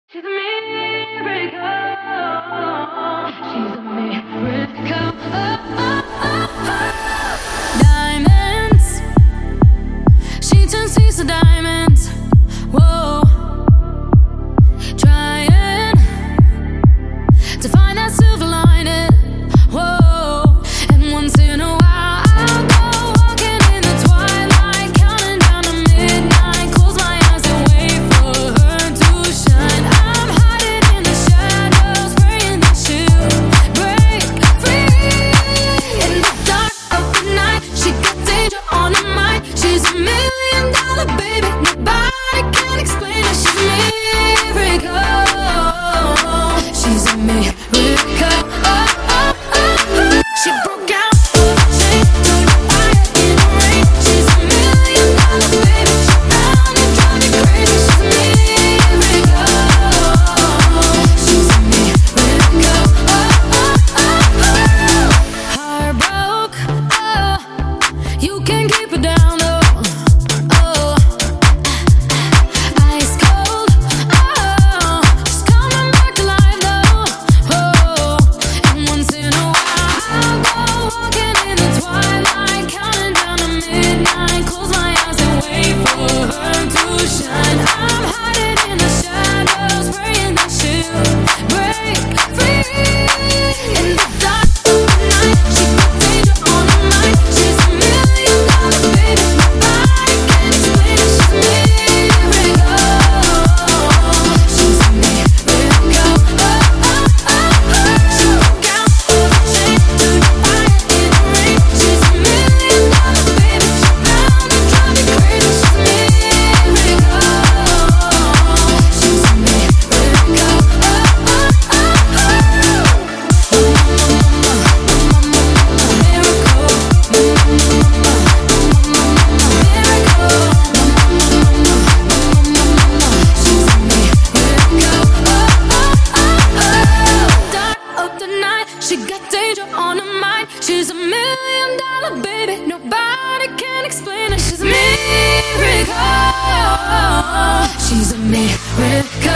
She's a miracle. She's a miracle. Diamonds. She turns thieves to diamonds. Whoa. Trying to find that silver lining. Whoa. And once in a while I'll go walking in the twilight, counting down to midnight. Close my eyes and wait for her to shine. I'm hiding in the shadows, praying that she'll break free. In the dark of the night, she got danger on her mind. She's a $1 million baby, nobody can explain her. She's a miracle. She's a miracle. She broke out of the chain, threw the fire in the rain. She's a $1 million baby. She found it, drive me crazy. She's a miracle. She's a miracle. Heart broke, oh, you can't keep her down, oh, oh. Ice cold, oh, she's coming back to life, though, oh. And once in a while I'll go walking in the twilight, counting down to midnight. Close my eyes and wait for her to shine. I'm hiding in the shadows, praying that she'll break free. In the dark of the night, she got danger on her mind. She's a $1 million baby, nobody can explain it. She's a miracle. She's a miracle. She broke out of the chain, threw the fire in the rain. She's a $1 million baby. She found it, drive me crazy. She's a miracle. She's a miracle. She got danger on her mind. She's a $1 million baby. Nobody can explain it. She's a miracle. She's a miracle.